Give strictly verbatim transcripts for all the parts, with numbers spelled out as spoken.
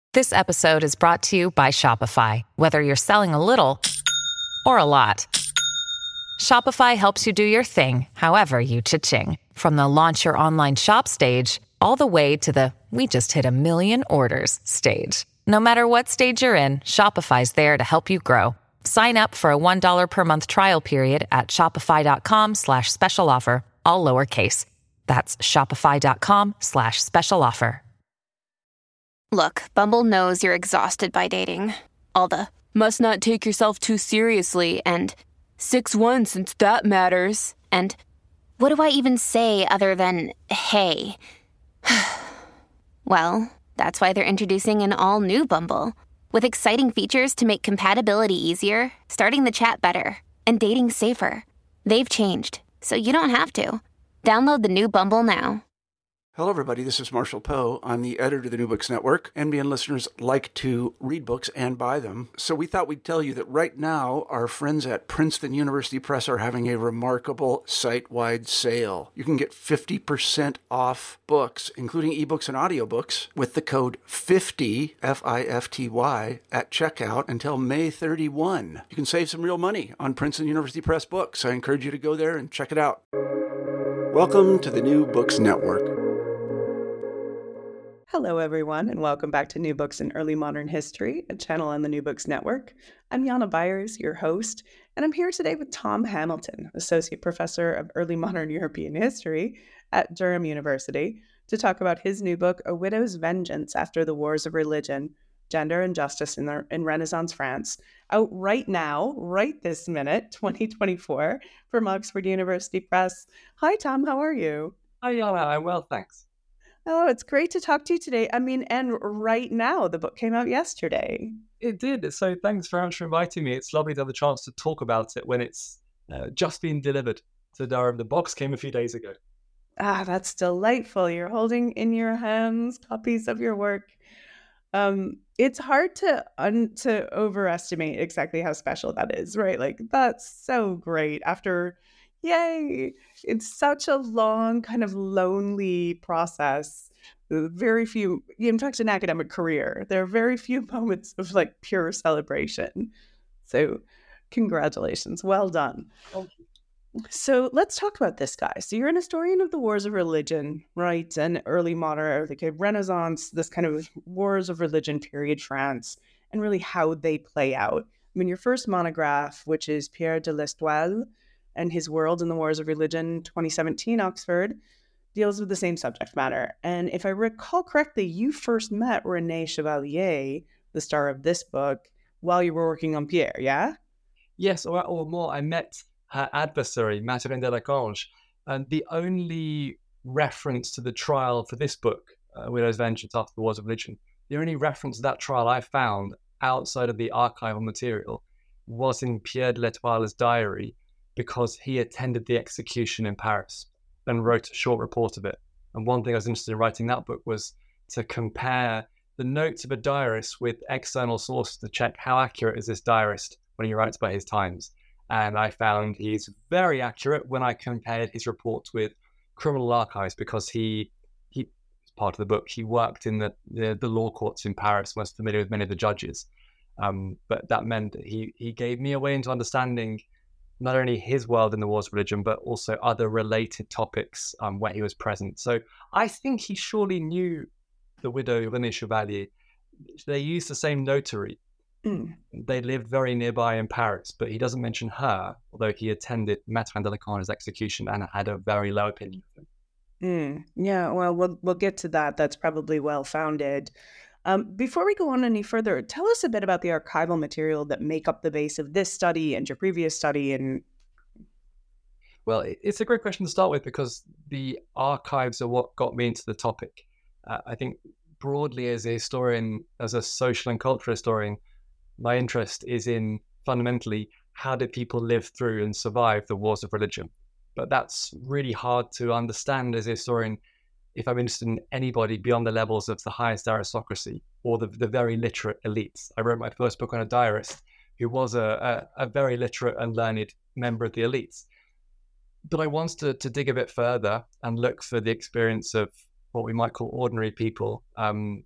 This episode is brought to you by Shopify. Whether you're selling a little or a lot, Shopify helps you do your thing, however you cha-ching. From the launch your online shop stage, all the way to the we just hit a million orders stage. No matter what stage you're in, Shopify's there to help you grow. Sign up for a one dollar per month trial period at shopify.com slash special offer, all lowercase. That's shopify.com slash special offer. Look, Bumble knows you're exhausted by dating. All the must not take yourself too seriously and six one since that matters. And what do I even say other than hey? Well, that's why they're introducing an all-new Bumble with exciting features to make compatibility easier, starting the chat better, and dating safer. They've changed, so you don't have to. Download the new Bumble now. Hello, everybody. This is Marshall Poe. I'm the editor of the New Books Network. N B N listeners like to read books and buy them. So we thought we'd tell you that right now, our friends at Princeton University Press are having a remarkable site-wide sale. You can get fifty percent off books, including ebooks and audiobooks, with the code fifty, F I F T Y, at checkout until May thirty-first. You can save some real money on Princeton University Press books. I encourage you to go there and check it out. Welcome to the New Books Network. Hello, everyone, and welcome back to New Books in Early Modern History, a channel on the New Books Network. I'm Jana Byers, your host, and I'm here today with Tom Hamilton, Associate Professor of Early Modern European History at Durham University, to talk about his new book, A Widow's Vengeance After the Wars of Religion, Gender and Justice in, the, in Renaissance France, out right now, right this minute, twenty twenty-four, from Oxford University Press. Hi, Tom, how are you? Hi, Jana. I'm well, thanks. Oh, it's great to talk to you today. I mean, and right now, the book came out yesterday. It did. So thanks very much for inviting me. It's lovely to have the chance to talk about it when it's uh, just been delivered to Durham. The box came a few days ago. Ah, that's delightful. You're holding in your hands copies of your work. Um, it's hard to un- to overestimate exactly how special that is, right? Like, that's so great. After Yay! It's such a long, kind of lonely process. Very few, in fact, an academic career, there are very few moments of like pure celebration. So congratulations. Well done. Thank you. So let's talk about this guy. So you're an historian of the wars of religion, right? And early modern, like Renaissance, this kind of wars of religion period France, and really how they play out. I mean, your first monograph, which is Pierre de l'Estoile and His World in the Wars of Religion, twenty seventeen, Oxford, deals with the same subject matter. And if I recall correctly, you first met René Chevalier, the star of this book, while you were working on Pierre, yeah? Yes, or, or more, I met her adversary, Mathurin de Laclange, and the only reference to the trial for this book, uh, Widow's Vengeance After the Wars of Religion, the only reference to that trial I found outside of the archival material was in Pierre de l'Etoile's diary, because he attended the execution in Paris and wrote a short report of it. And one thing I was interested in writing that book was to compare the notes of a diarist with external sources to check how accurate is this diarist when he writes about his times. And I found he's very accurate when I compared his reports with criminal archives, because he, he as part of the book, he worked in the, the, the law courts in Paris, was familiar with many of the judges. Um, but that meant that he, he gave me a way into understanding not only his world in the wars of religion, but also other related topics um, where he was present. So I think he surely knew the widow René Chevalier. They used the same notary. Mm. They lived very nearby in Paris, but he doesn't mention her, although he attended Mathurin de Laclange's execution and had a very low opinion of him. Mm. Yeah, well, we'll we'll get to that. That's probably well-founded. Um, before we go on any further, tell us a bit about the archival material that make up the base of this study and your previous study. And Well, it's a great question to start with, because the archives are what got me into the topic. Uh, I think broadly as a historian, as a social and cultural historian, my interest is in fundamentally how did people live through and survive the wars of religion. But that's really hard to understand as a historian if I'm interested in anybody beyond the levels of the highest aristocracy or the, the very literate elites. I wrote my first book on a diarist who was a, a, a very literate and learned member of the elites. But I wanted to, to dig a bit further and look for the experience of what we might call ordinary people, um,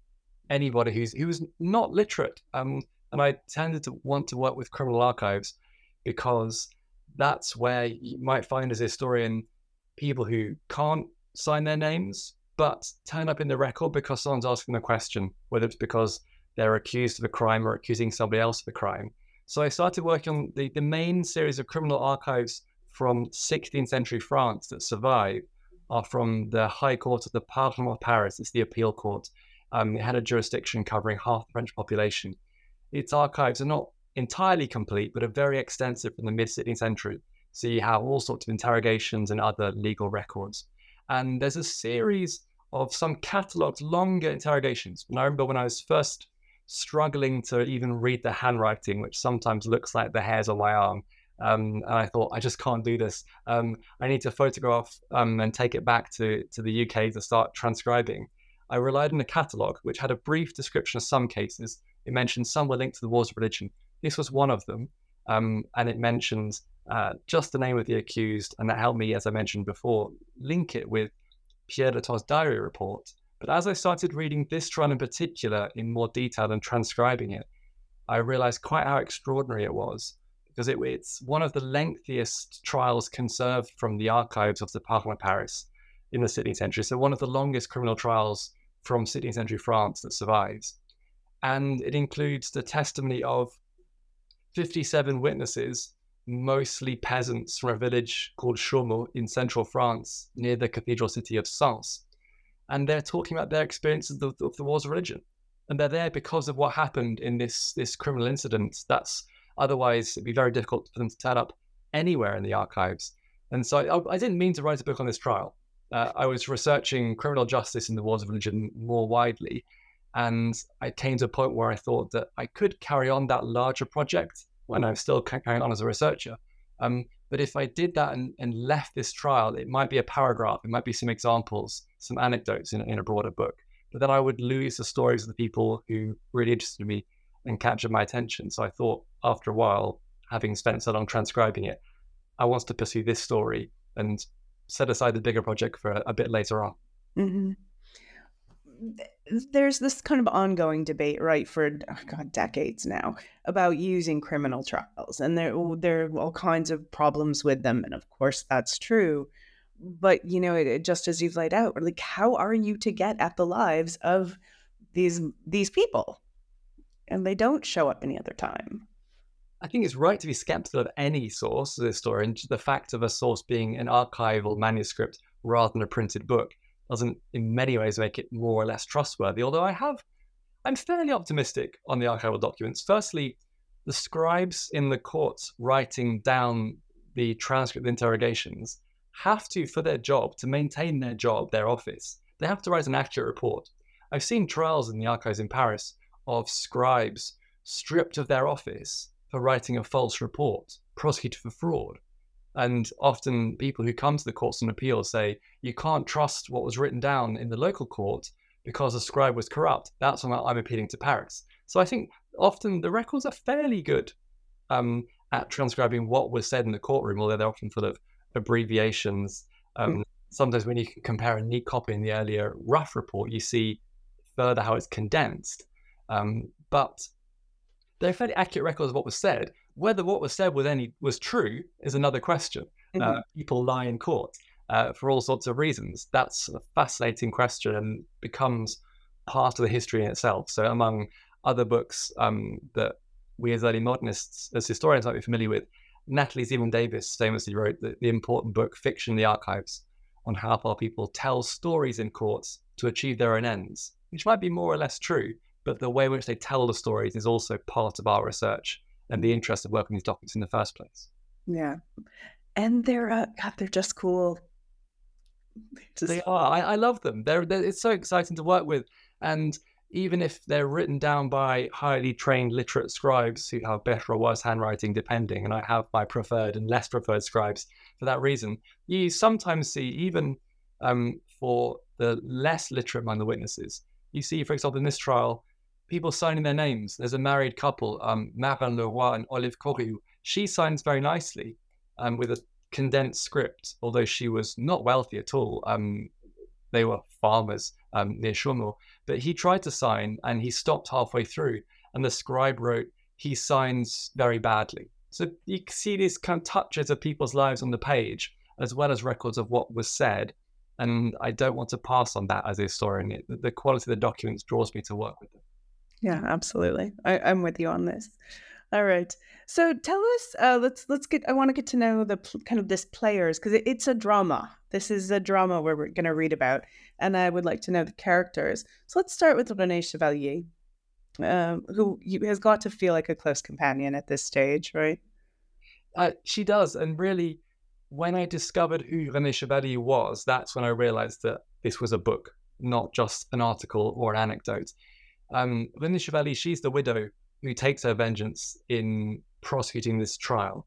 anybody who's who was not literate. Um, and I tended to want to work with criminal archives because that's where you might find as a historian people who can't sign their names but turn up in the record because someone's asking a question, whether it's because they're accused of a crime or accusing somebody else of a crime. So I started working on the, the main series of criminal archives from sixteenth century France that survive are from the High Court of the Parlement of Paris. It's the appeal court. Um, it had a jurisdiction covering half the French population. Its archives are not entirely complete, but are very extensive from the mid-sixteenth century. So you have all sorts of interrogations and other legal records. And there's a series of some catalogued longer interrogations. And I remember when I was first struggling to even read the handwriting, which sometimes looks like the hairs on my arm. Um, and I thought, I just can't do this. Um, I need to photograph um, and take it back to, to the U K to start transcribing. I relied on a catalogue, which had a brief description of some cases. It mentioned some were linked to the wars of religion. This was one of them. Um, and it mentions uh, just the name of the accused. And that helped me, as I mentioned before, link it with Pierre Letou's diary report. But as I started reading this trial in particular in more detail and transcribing it, I realized quite how extraordinary it was, because it, it's one of the lengthiest trials conserved from the archives of the Parlement of Paris in the sixteenth century. So one of the longest criminal trials from sixteenth century France that survives. And it includes the testimony of fifty-seven witnesses, mostly peasants from a village called Chaumont in central France near the cathedral city of Sens. And they're talking about their experiences of the, of the wars of religion. And they're there because of what happened in this, this criminal incident. That's otherwise, it'd be very difficult for them to turn up anywhere in the archives. And so I, I didn't mean to write a book on this trial. Uh, I was researching criminal justice in the wars of religion more widely. And I came to a point where I thought that I could carry on that larger project when I'm still carrying on as a researcher. Um, but if I did that and, and left this trial, it might be a paragraph, it might be some examples, some anecdotes in, in a broader book. But then I would lose the stories of the people who really interested me and captured my attention. So I thought after a while, having spent so long transcribing it, I wanted to pursue this story and set aside the bigger project for a, a bit later on. Mm-hmm. There's this kind of ongoing debate, right, for oh God, decades now about using criminal trials, and there there are all kinds of problems with them, and of course that's true. But you know, it, it, just as you've laid out, like, how are you to get at the lives of these these people, and they don't show up any other time? I think it's right to be skeptical of any source of this story, and the fact of a source being an archival manuscript rather than a printed book doesn't in many ways make it more or less trustworthy, although I have, I'm fairly optimistic on the archival documents. Firstly, the scribes in the courts writing down the transcript interrogations have to, for their job, to maintain their job, their office, they have to write an accurate report. I've seen trials in the archives in Paris of scribes stripped of their office for writing a false report, prosecuted for fraud. And often people who come to the courts on appeal say, you can't trust what was written down in the local court because the scribe was corrupt. That's why I'm appealing to Paris. So I think often the records are fairly good um, at transcribing what was said in the courtroom, although they're often full of abbreviations. Um, mm. Sometimes when you can compare a neat copy in the earlier rough report, you see further how it's condensed. Um, but they're fairly accurate records of what was said. Whether what was said was any was true is another question. Mm-hmm. Uh, people lie in court uh, for all sorts of reasons. That's a fascinating question and becomes part of the history in itself. So among other books um, that we as early modernists, as historians might be familiar with, Natalie Zemon Davis famously wrote the, the important book, Fiction in the Archives, on how far people tell stories in courts to achieve their own ends, which might be more or less true, but the way in which they tell the stories is also part of our research and the interest of working these documents in the first place. Yeah. And they're, uh, God, they're just cool. Just... They are. I, I love them. They're, they're, it's so exciting to work with. And even if they're written down by highly trained literate scribes who have better or worse handwriting, depending, and I have my preferred and less preferred scribes for that reason, you sometimes see, even um, for the less literate among the witnesses, you see, for example, in this trial, people signing their names. There's a married couple, um, Marin Leroy and Olive Corriou. She signs very nicely um, with a condensed script, although she was not wealthy at all. Um, They were farmers um, near Chaumont. But he tried to sign and he stopped halfway through. And the scribe wrote, he signs very badly. So you can see these kind of touches of people's lives on the page, as well as records of what was said. And I don't want to pass on that as a historian. It, the quality of the documents draws me to work with them. Yeah, absolutely. I, I'm with you on this. All right. So tell us, uh, let's let's get, I want to get to know the kind of this players, because it, it's a drama. This is a drama where we're going to read about, and I would like to know the characters. So let's start with Renée Chevalier, um, who has got to feel like a close companion at this stage, right? Uh, she does. And really, when I discovered who Renée Chevalier was, that's when I realized that this was a book, not just an article or an anecdote. Um, Renée Chevalier, she's the widow who takes her vengeance in prosecuting this trial.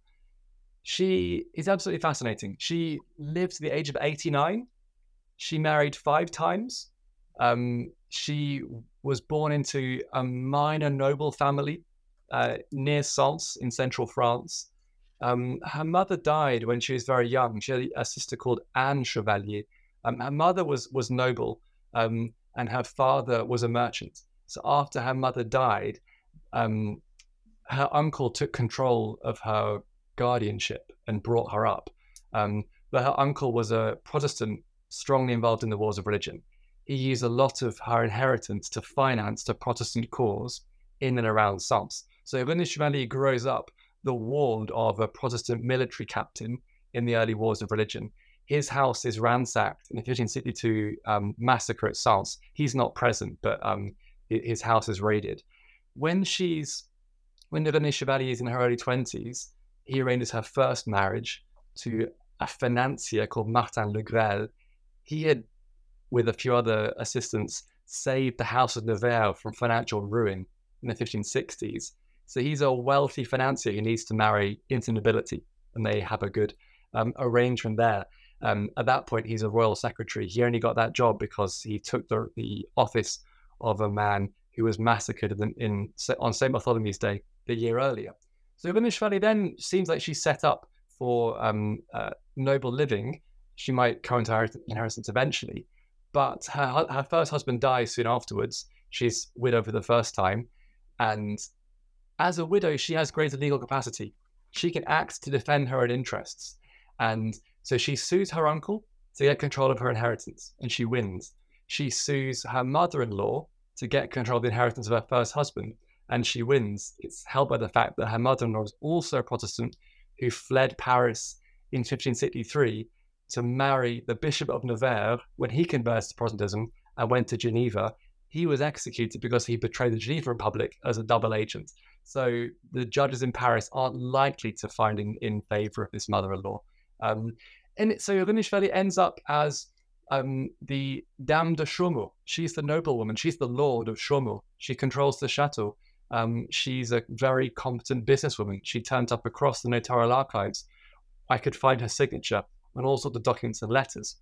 She is absolutely fascinating. She lived to the age of eighty-nine. She married five times. Um, she was born into a minor noble family uh, near Sens in central France. Um, her mother died when she was very young. She had a sister called Anne Chevalier. Um, her mother was was noble, um, and her father was a merchant. So after her mother died, um, her uncle took control of her guardianship and brought her up. Um, but her uncle was a Protestant, strongly involved in the wars of religion. He used a lot of her inheritance to finance the Protestant cause in and around Sens. So Renée Chevalier grows up the ward of a Protestant military captain in the early wars of religion. His house is ransacked in the fifteen sixty-two um, massacre at Sens. He's not present, but um, his house is raided. When she's, when Renée Chevalier is in her early twenties, he arranges her first marriage to a financier called Martin Le Grel. He had, with a few other assistants, saved the House of Nevers from financial ruin in the fifteen sixties. So he's a wealthy financier who needs to marry into nobility, and they have a good um, arrangement there. Um, at that point, he's a royal secretary. He only got that job because he took the, the office of a man who was massacred in, in on Saint Bartholomew's Day the year earlier. So Renée Chevalier then seems like she's set up for um, uh, noble living. She might co-inherit inheritance eventually, but her her first husband dies soon afterwards. She's widowed for the first time, and as a widow, she has greater legal capacity. She can act to defend her own interests, and so she sues her uncle to get control of her inheritance, and she wins. She sues her mother-in-law to get control of the inheritance of her first husband, and she wins. It's held by the fact that her mother-in-law is also a Protestant who fled Paris in fifteen sixty-three to marry the Bishop of Nevers when he converted to Protestantism and went to Geneva. He was executed because he betrayed the Geneva Republic as a double agent. So the judges in Paris aren't likely to find in, in favor of this mother-in-law. Um, and it, so Renée Chevalier ends up as um, the Dame de Chaumont. She's the noblewoman. She's the lord of Chaumont. She controls the chateau. Um, she's a very competent businesswoman. She turned up across the notarial archives. I could find her signature on all sorts of documents and letters.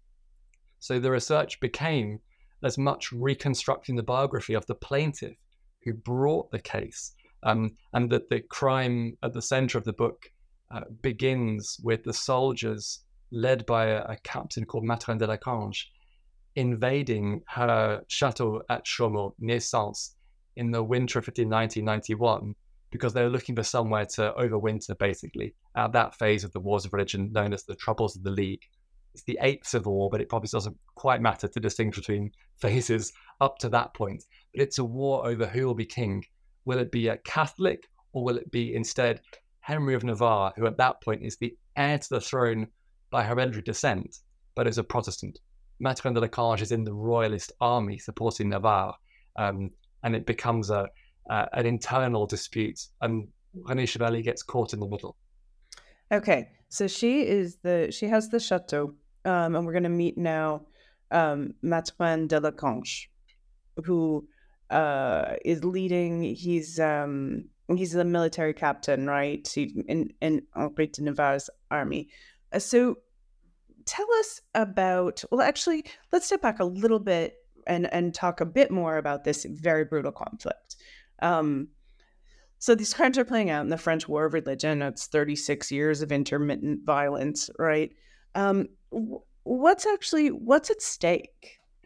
So the research became as much reconstructing the biography of the plaintiff who brought the case, um, and that the crime at the center of the book uh, begins with the soldiers led by a, a captain called Mathurin de Laclange invading her chateau at Chaumont near Sens in the winter of fifteen ninety ninety-one, because they were looking for somewhere to overwinter, basically, at that phase of the wars of religion known as the Troubles of the League. It's the eighth civil war, but it probably doesn't quite matter to distinguish between phases up to that point. But it's a war over who will be king. Will it be a Catholic, or will it be instead Henry of Navarre, who at that point is the heir to the throne by hereditary descent, but is a Protestant? Mathurin de Laclange is in the royalist army supporting Navarre, um, and it becomes a uh, an internal dispute, and Renée Chevalier gets caught in the middle. Okay, so she is the she has the chateau, um, and we're going to meet now um, Mathurin de Laclange, who uh, is leading. He's um, he's a military captain, right? He, in in Henri de Navarre's army. Uh, so, tell us about. Well, actually, let's step back a little bit and and talk a bit more about this very brutal conflict. Um, So these crimes are playing out in the French War of Religion. It's thirty-six years of intermittent violence, right? Um, what's actually, what's at stake?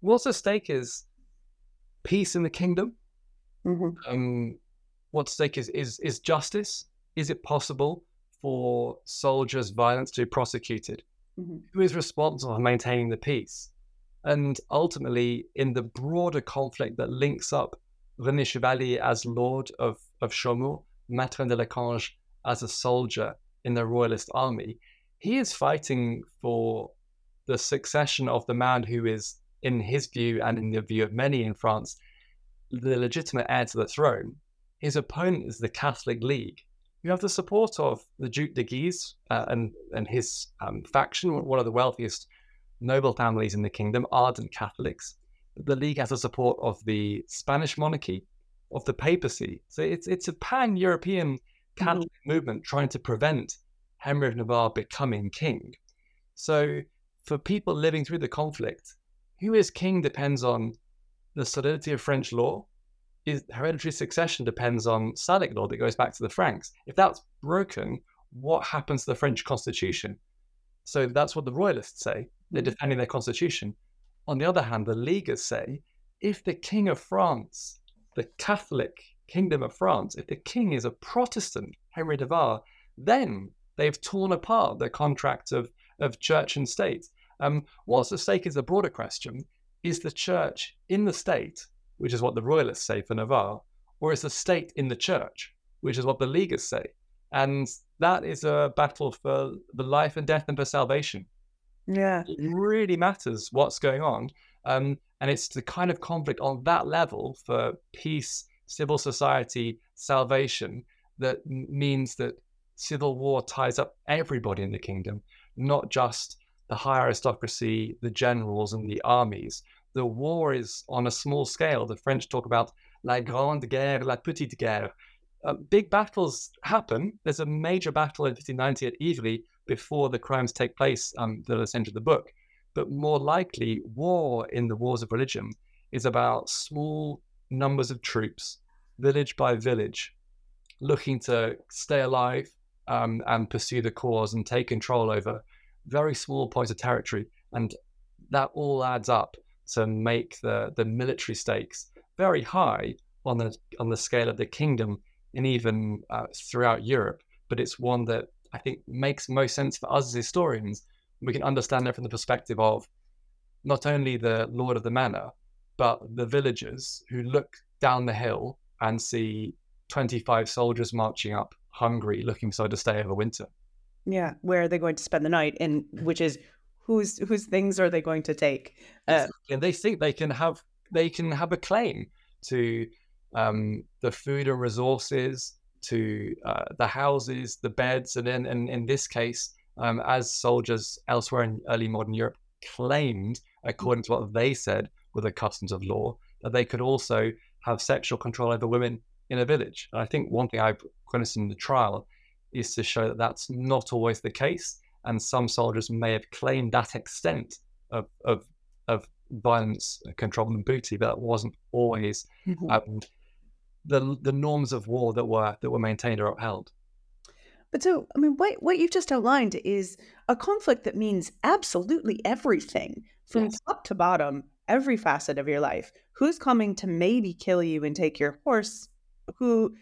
what's at stake is peace in the kingdom. Mm-hmm. Um, what's at stake is, is, is justice. Is it possible for soldiers' violence to be prosecuted? Mm-hmm. Who is responsible for maintaining the peace? And ultimately, in the broader conflict that links up René Chevalier as Lord of, of Chaumont, Mathurin de Lecange as a soldier in the Royalist army, he is fighting for the succession of the man who is, in his view and in the view of many in France, the legitimate heir to the throne. His opponent is the Catholic League. You have the support of the Duc de Guise uh, and, and his um, faction, one of the wealthiest noble families in the kingdom, ardent Catholics. The League has the support of the Spanish monarchy, of the papacy. So it's it's a pan-European Catholic mm-hmm. movement trying to prevent Henry of Navarre becoming king. So for people living through the conflict, who is king depends on the solidity of French law. Is hereditary succession depends on Salic law that goes back to the Franks. If that's broken, what happens to the French constitution? So that's what the royalists say. They're defending their constitution. On the other hand, the Leaguers say, if the King of France, the Catholic Kingdom of France, if the king is a Protestant, Henry de Navarre, then they've torn apart the contract of, of church and state. Um, what's at stake is a broader question. Is the church in the state, which is what the royalists say for Navarre, or is the state in the church, which is what the Leaguers say? And that is a battle for the life and death and for salvation. Yeah. It really matters what's going on. Um, and it's the kind of conflict on that level for peace, civil society, salvation, that m- means that civil war ties up everybody in the kingdom, not just the high aristocracy, the generals and the armies. The war is on a small scale. The French talk about la grande guerre, la petite guerre. Uh, big battles happen. There's a major battle in fifteen ninety at Ivry before the crimes take place um, that are centered in the book. But more likely, war in the wars of religion is about small numbers of troops, village by village, looking to stay alive um, and pursue the cause and take control over very small points of territory. And that all adds up to make the, the military stakes very high on the on the scale of the kingdom and even uh, throughout Europe. But it's one that I think makes most sense for us as historians. We can understand it from the perspective of not only the lord of the manor, but the villagers who look down the hill and see twenty-five soldiers marching up, hungry, looking for somewhere to stay over winter. Yeah, where are they going to spend the night? And which is whose whose things are they going to take? Uh, and they think they can have they can have a claim to um, the food and resources, to uh, the houses, the beds, and in, in, in this case, um, as soldiers elsewhere in early modern Europe claimed, according to what they said were the customs of law, that they could also have sexual control over women in a village. And I think one thing I've witnessed in the trial is to show that that's not always the case, and some soldiers may have claimed that extent of of, of violence, control, and booty, but that wasn't always mm-hmm. um, the the norms of war that were that were maintained or upheld. But so, I mean, what what you've just outlined is a conflict that means absolutely everything from yes. top to bottom, every facet of your life. Who's coming to maybe kill you and take your horse? Who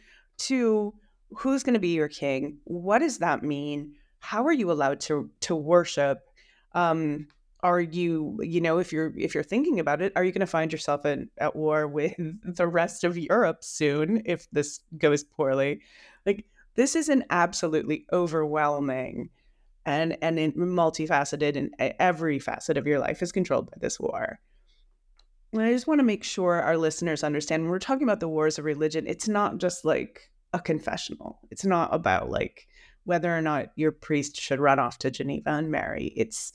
to who's going to be your king? What does that mean? How are you allowed to to worship? Um, are you, you know, if you're if you're thinking about it, are you going to find yourself in, at war with the rest of Europe soon if this goes poorly? Like, this is an absolutely overwhelming and and multifaceted, and every facet of your life is controlled by this war. And I just want to make sure our listeners understand when we're talking about the wars of religion, it's not just like a confessional. It's not about like whether or not your priest should run off to Geneva and marry. It's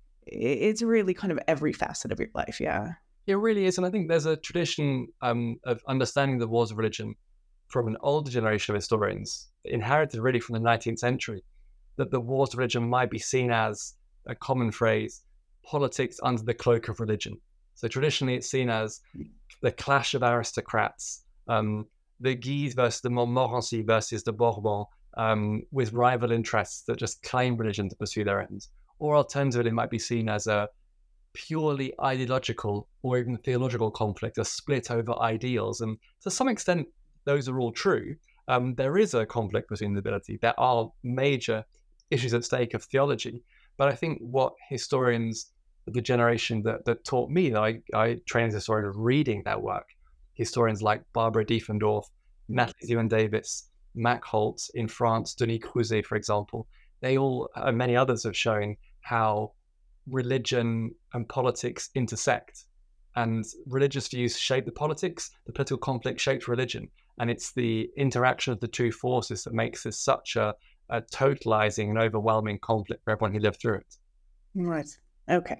it's really kind of every facet of your life. Yeah, it really is. And I think there's a tradition um, of understanding the wars of religion from an older generation of historians, inherited really from the nineteenth century, that the wars of religion might be seen as a common phrase, politics under the cloak of religion. So traditionally it's seen as the clash of aristocrats, um, the Guise versus the Montmorency versus the Bourbon, um, with rival interests that just claim religion to pursue their ends. Or alternatively, it might be seen as a purely ideological or even theological conflict, a split over ideals. And to some extent, those are all true. Um, there is a conflict between nobility. There are major issues at stake of theology. But I think what historians of the generation that, that taught me, that I, I trained as a historian of reading their work, historians like Barbara Diefendorf, Natalie Zewan-Davis, Mac Holt in France, Denis Crouzet, for example, they all, and many others, have shown how religion and politics intersect. And religious views shape the politics, the political conflict shapes religion. And it's the interaction of the two forces that makes this such a, a totalizing and overwhelming conflict for everyone who lived through it. Right. Okay.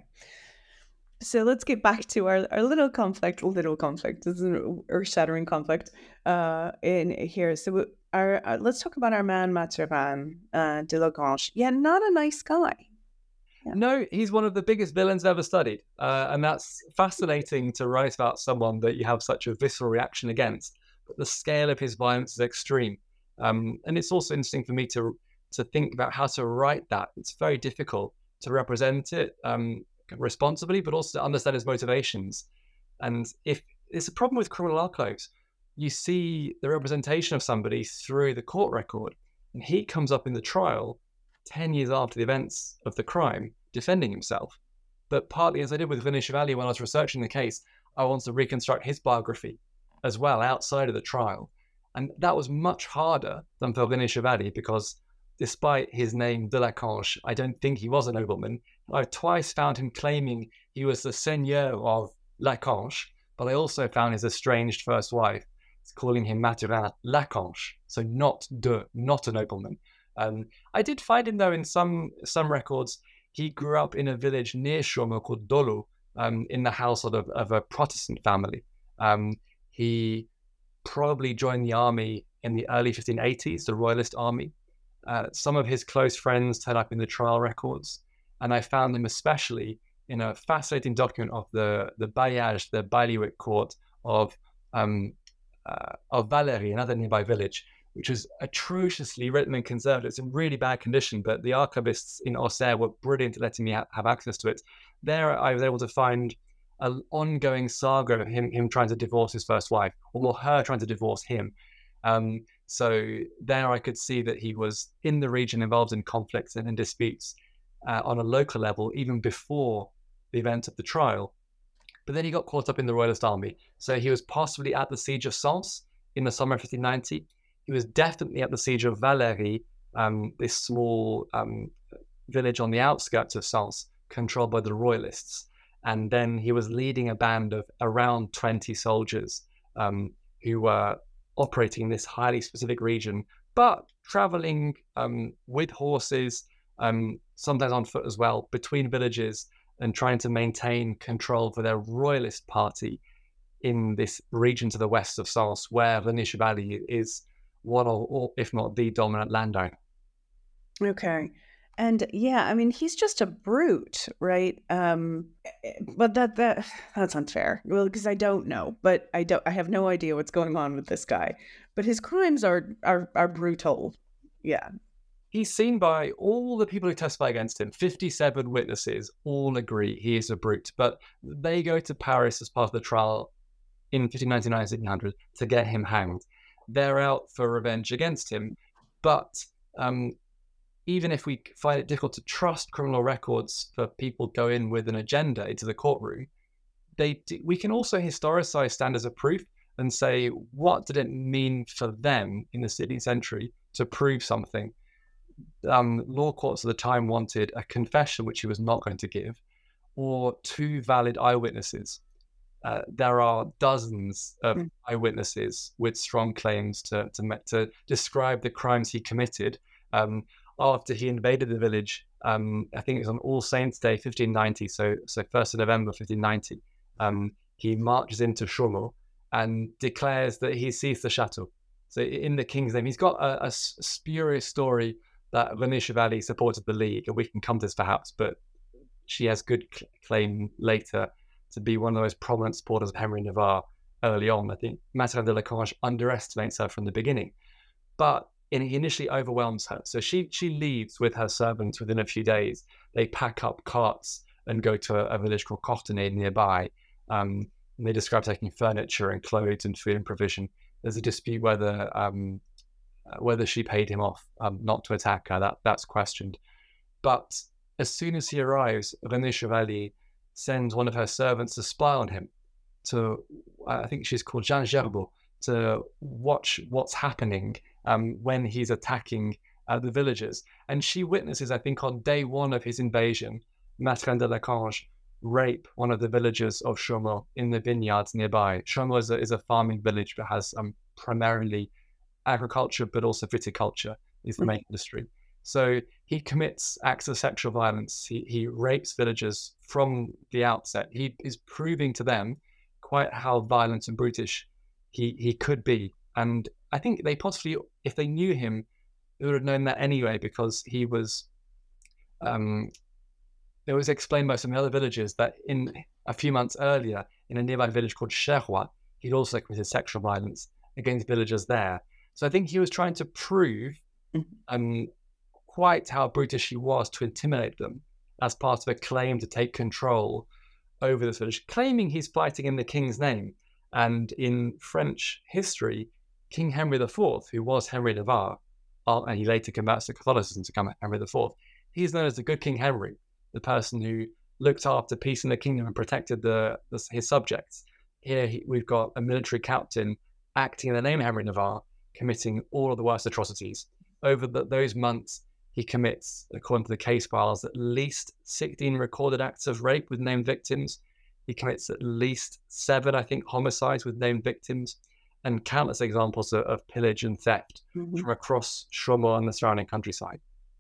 So let's get back to our, our little conflict, little conflict, this is an earth-shattering conflict uh, in here. So our, uh, let's talk about our man, Mathurin uh, de Lagrange. Yeah, not a nice guy. Yeah. No, he's one of the biggest villains I've ever studied. Uh, and that's fascinating to write about someone that you have such a visceral reaction against. But the scale of his violence is extreme. Um, and it's also interesting for me to to think about how to write that. It's very difficult to represent it um, responsibly, but also to understand his motivations. And if it's a problem with criminal archives, you see the representation of somebody through the court record. And he comes up in the trial ten years after the events of the crime, defending himself. But partly, as I did with René Chevalier when I was researching the case, I wanted to reconstruct his biography as well outside of the trial. And that was much harder than for René Chevalier, because despite his name de Laclanche, I don't think he was a nobleman. I've twice found him claiming he was the seigneur of Laclanche, but I also found his estranged first wife calling him Mathurin Laclanche, so not de, not a nobleman. Um, I did find him, though, in some some records, he grew up in a village near Chaumont called Dolo, um, in the household of, of a Protestant family. Um, he probably joined the army in the early fifteen eighties, the Royalist army. Uh, some of his close friends turn up in the trial records, and I found him especially in a fascinating document of the the bailliage, the bailiwick court of um, uh, of Valéry, another nearby village, which was atrociously written and conserved. It's in really bad condition, but the archivists in Auxerre were brilliant at letting me ha- have access to it. There I was able to find an ongoing saga of him, him trying to divorce his first wife, or her trying to divorce him. Um, so there I could see that he was in the region involved in conflicts and in disputes uh, on a local level, even before the event of the trial. But then he got caught up in the Royalist army. So he was possibly at the siege of Sens in the summer of fifteen ninety. He was definitely at the siege of Valéry, um, this small um, village on the outskirts of Sens, controlled by the Royalists. And then he was leading a band of around twenty soldiers um, who were operating in this highly specific region, but traveling um, with horses, um, sometimes on foot as well, between villages, and trying to maintain control for their Royalist party in this region to the west of Sens, where René Chevalier is one of, or if not the dominant landowner. Okay. And yeah, I mean, he's just a brute, right? Um, but that that that's unfair. Well, because I don't know, but I don't. I have no idea what's going on with this guy. But his crimes are are are brutal. Yeah. He's seen by all the people who testify against him. fifty-seven witnesses all agree he is a brute. But they go to Paris as part of the trial in fifteen ninety-nine, sixteen hundred to get him hanged. They're out for revenge against him, but um. even if we find it difficult to trust criminal records for people go in with an agenda into the courtroom, they we can also historicize standards of proof and say, what did it mean for them in the sixteenth century to prove something? Um, law courts at the time wanted a confession, which he was not going to give, or two valid eyewitnesses. Uh, there are dozens of mm. eyewitnesses with strong claims to, to, to describe the crimes he committed. Um, After he invaded the village, um, I think it was on All Saints' Day, fifteen ninety, so so first of November, fifteen ninety, um, he marches into Chaumont and declares that he seized the chateau. So in the king's name, he's got a, a spurious story that René Chevalier supported the League, and we can come to this perhaps, but she has good cl- claim later to be one of the most prominent supporters of Henry Navarre early on. I think Mathurin de Laclanche underestimates her from the beginning. But and he initially overwhelms her. So she she leaves with her servants within a few days. They pack up carts and go to a, a village called Courtenay nearby. Um, and they describe taking furniture and clothes and food and provision. There's a dispute whether um, whether she paid him off um, not to attack her. That that's questioned. But as soon as he arrives, René Chevalier sends one of her servants to spy on him. To I think she's called Jeanne Gerbeau, to watch what's happening um, when he's attacking uh, the villagers. And she witnesses, I think, on day one of his invasion, Mathurin de Laclange rape one of the villagers of Chaumont in the vineyards nearby. Chaumont is a, is a farming village that has um, primarily agriculture, but also viticulture is the main mm-hmm. industry. So he commits acts of sexual violence. He, he rapes villagers from the outset. He is proving to them quite how violent and brutish he, he could be. And I think they possibly, if they knew him, they would have known that anyway, because he was, um, it was explained by some other villagers that in a few months earlier, in a nearby village called Cherrois, he'd also committed sexual violence against villagers there. So I think he was trying to prove um, quite how brutish he was to intimidate them as part of a claim to take control over this village, claiming he's fighting in the king's name. And in French history, King Henry the Fourth, who was Henry de Navarre, and he later converts to Catholicism to become Henry the Fourth, he's known as the Good King Henry, the person who looked after peace in the kingdom and protected the, the his subjects. Here he, we've got a military captain acting in the name of Henry de Navarre, committing all of the worst atrocities. Over the, those months, he commits, according to the case files, at least sixteen recorded acts of rape with named victims. He commits at least seven, I think, homicides with named victims, and countless examples of, of pillage and theft mm-hmm. from across Chaumont and the surrounding countryside.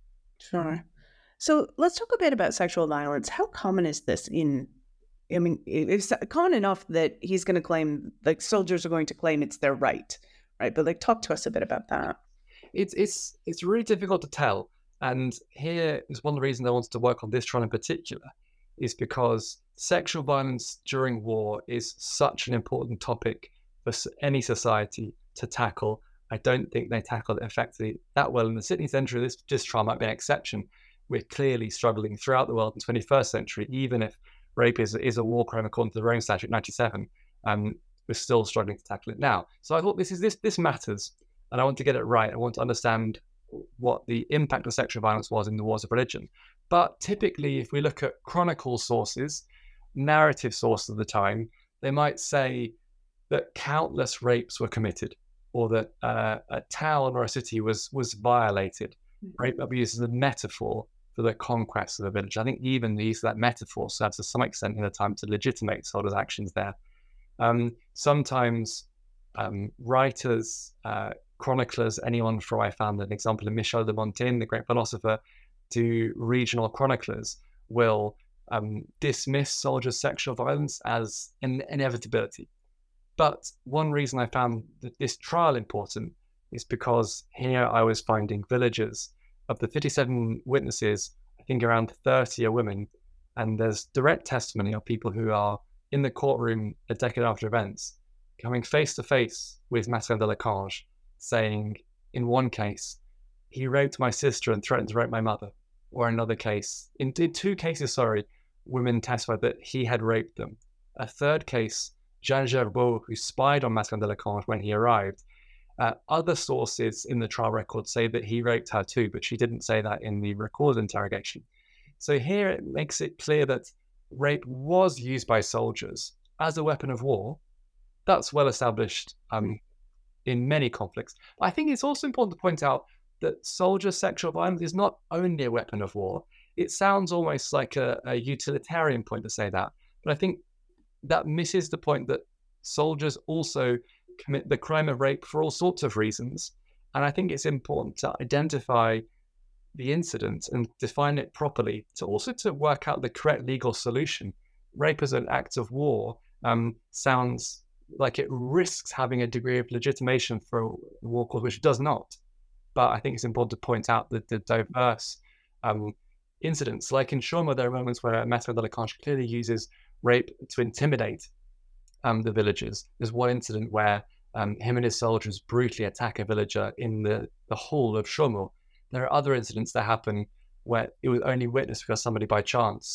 Sure. So let's talk a bit about sexual violence. How common is this in, I mean, it's common enough that he's going to claim, like soldiers are going to claim it's their right, right? But like, talk to us a bit about that. It's it's it's really difficult to tell. And here is one of the reasons I wanted to work on this trial in particular, is because sexual violence during war is such an important topic for any society to tackle. I don't think they tackle it effectively that well in the sixteenth century. This, this trial might be an exception. We're clearly struggling throughout the world in the twenty-first century, even if rape is, is a war crime according to the Rome Statute ninety-seven. Um, we're still struggling to tackle it now. So I thought this is this this matters, and I want to get it right. I want to understand what the impact of sexual violence was in the wars of religion. But typically, if we look at chronicle sources, narrative sources of the time, they might say that countless rapes were committed, or that uh, a town or a city was was violated. Mm-hmm. Rape might be used as a metaphor for the conquest of a village. I think even the use of that metaphor serves to some extent in the time to legitimate soldiers' actions there. Um, sometimes um, writers, uh, chroniclers, anyone from, I found an example in Michel de Montaigne, the great philosopher, to regional chroniclers, will um, dismiss soldiers' sexual violence as an inevitability. But one reason I found that this trial important is because here I was finding villagers. Of the fifty-seven witnesses, I think around thirty are women, and there's direct testimony of people who are in the courtroom a decade after events, coming face to face with Mathurin de Laclange, saying, in one case, he raped my sister and threatened to rape my mother. Or another case, in, in two cases, sorry, women testified that he had raped them. A third case, Jeanne Gerbeau, who spied on Mathurin de Laclange when he arrived. Uh, other sources in the trial record say that he raped her too, but she didn't say that in the recorded interrogation. So here it makes it clear that rape was used by soldiers as a weapon of war. That's well established um, in many conflicts. But I think it's also important to point out that soldier sexual violence is not only a weapon of war. It sounds almost like a, a utilitarian point to say that, but I think that misses the point that soldiers also commit the crime of rape for all sorts of reasons. And I think it's important to identify the incident and define it properly, to also to work out the correct legal solution. Rape as an act of war um, sounds like it risks having a degree of legitimation for a war cause, which it does not. But I think it's important to point out that the diverse um, incidents, like in Chaumont, there are moments where Mathurin de Laclange clearly uses rape to intimidate um, the villagers. There's one incident where um, him and his soldiers brutally attack a villager in the, the hall of Chaumont. There are other incidents that happen where it was only witnessed because somebody by chance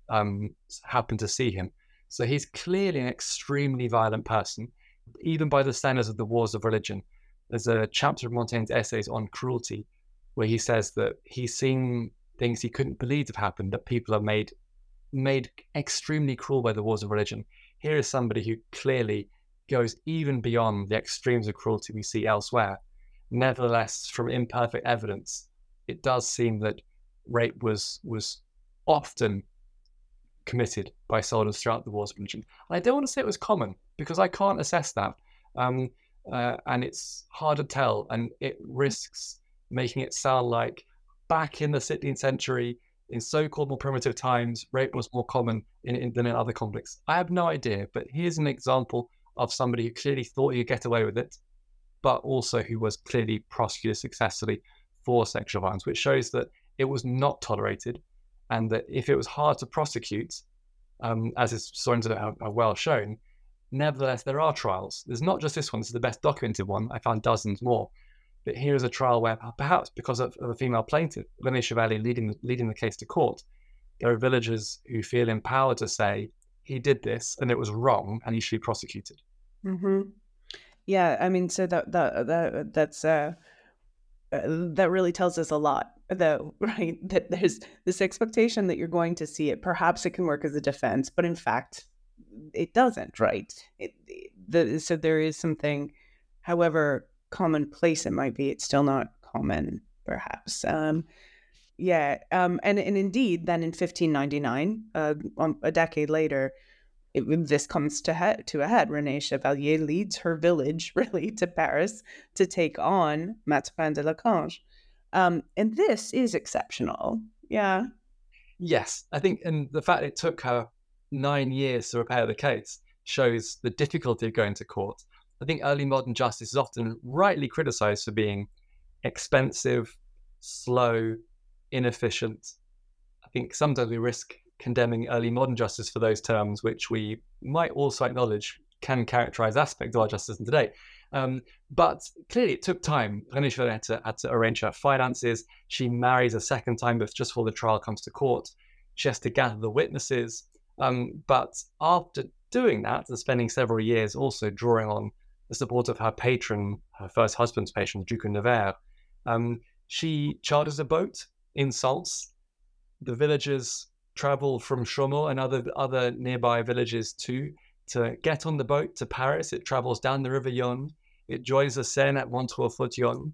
um, happened to see him. So he's clearly an extremely violent person, even by the standards of the Wars of Religion. There's a chapter of Montaigne's essays on cruelty where he says that he's seen things he couldn't believe have happened, that people are made made extremely cruel by the Wars of Religion. Here is somebody who clearly goes even beyond the extremes of cruelty we see elsewhere. Nevertheless, from imperfect evidence, it does seem that rape was was often committed by soldiers throughout the Wars of Religion. And I don't want to say it was common, because I can't assess that. Um, uh, and it's hard to tell, and it risks making it sound like back in the sixteenth century, in so-called more primitive times, rape was more common in, in, than in other conflicts. I have no idea, but here's an example of somebody who clearly thought he could get away with it, but also who was clearly prosecuted successfully for sexual violence, which shows that it was not tolerated, and that if it was hard to prosecute, um, as historians have, have well shown, nevertheless, there are trials. There's not just this one. This is the best documented one. I found dozens more. But here is a trial where perhaps because of, of a female plaintiff, René Chevalier, leading, leading the case to court, there are villagers who feel empowered to say, he did this and it was wrong and he should be prosecuted. Mm-hmm. Yeah, I mean, so that that, that that's uh, uh, that really tells us a lot, though, right? That there's this expectation that you're going to see it. Perhaps it can work as a defense, but in fact, it doesn't, right? It, the, so there is something, however commonplace it might be, it's still not common, perhaps. Um, yeah, um, and and indeed, then in fifteen ninety-nine, uh, um, a decade later, it, this comes to head to a head. René Chevalier leads her village, really, to Paris to take on Mathurin de Laclanche, um, and this is exceptional. Yeah. Yes, I think, and the fact it took her nine years to repair the case shows the difficulty of going to court. I think early modern justice is often rightly criticized for being expensive, slow, inefficient. I think sometimes we risk condemning early modern justice for those terms, which we might also acknowledge can characterize aspects of our justice in today. Um, but clearly it took time. René Chevalier had to, had to arrange her finances. She marries a second time just before the trial comes to court. She has to gather the witnesses. Um, but after doing that, and spending several years also drawing on the support of her patron, her first husband's patron, the Duke of Nevers, um, she charters a boat in Sens. The villagers travel from Chaumont and other other nearby villages too to get on the boat to Paris. It travels down the River Yonne. It joins the Seine at Montreux-Faute-Yonne.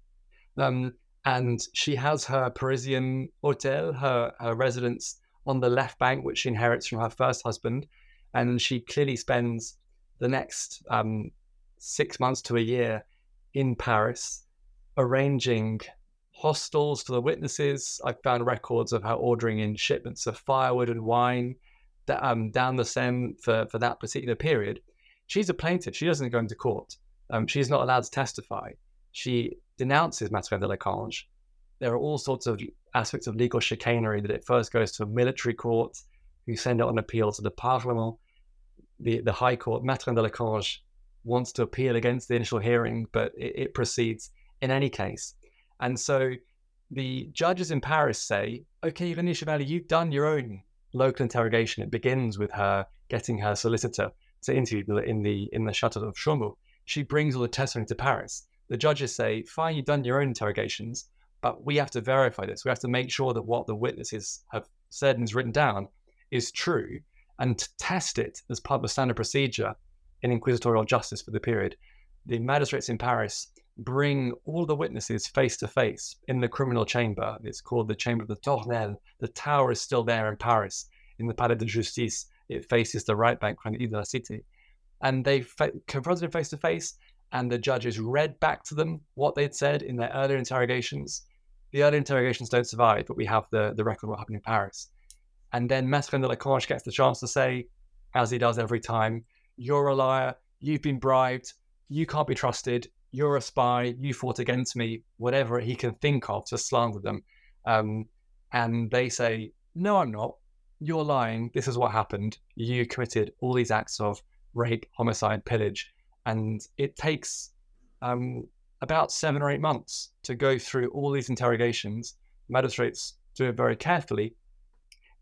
Um, and she has her Parisian hotel, her, her residence on the left bank, which she inherits from her first husband. And she clearly spends the next um, six months to a year in Paris, arranging hostels for the witnesses. I found records of her ordering in shipments of firewood and wine that, um, down the Seine for, for that particular period. She's a plaintiff. She doesn't go into court. Um, she's not allowed to testify. She denounces Mathurin de Laclanche. There are all sorts of aspects of legal chicanery that it first goes to a military court, who send it on appeal to the Parlement, the, the High Court. Mathurin de Laclanche wants to appeal against the initial hearing, but it, it proceeds in any case. And so the judges in Paris say, okay, René Chevalier, you've done your own local interrogation. It begins with her getting her solicitor to interview in the in the Château of Chaumont. She brings all the testimony to Paris. The judges say, fine, you've done your own interrogations, but we have to verify this. We have to make sure that what the witnesses have said and is written down is true, and to test it as part of a standard procedure in inquisitorial justice for the period. The magistrates in Paris bring all the witnesses face to face in the criminal chamber. It's called the Chamber of the Tournelle. The tower is still there in Paris, in the Palais de Justice. It faces the right bank from the Ile de la Cité. And they fa- confronted them face to face, and the judges read back to them what they'd said in their earlier interrogations. The earlier interrogations don't survive, but we have the, the record of what happened in Paris. And then Mathurin de Laclanche gets the chance to say, as he does every time, you're a liar, you've been bribed, you can't be trusted, you're a spy, you fought against me, whatever he can think of to slander them. Um, and they say, no, I'm not. You're lying. This is what happened. You committed all these acts of rape, homicide, pillage. And it takes um, about seven or eight months to go through all these interrogations. Magistrates do it very carefully.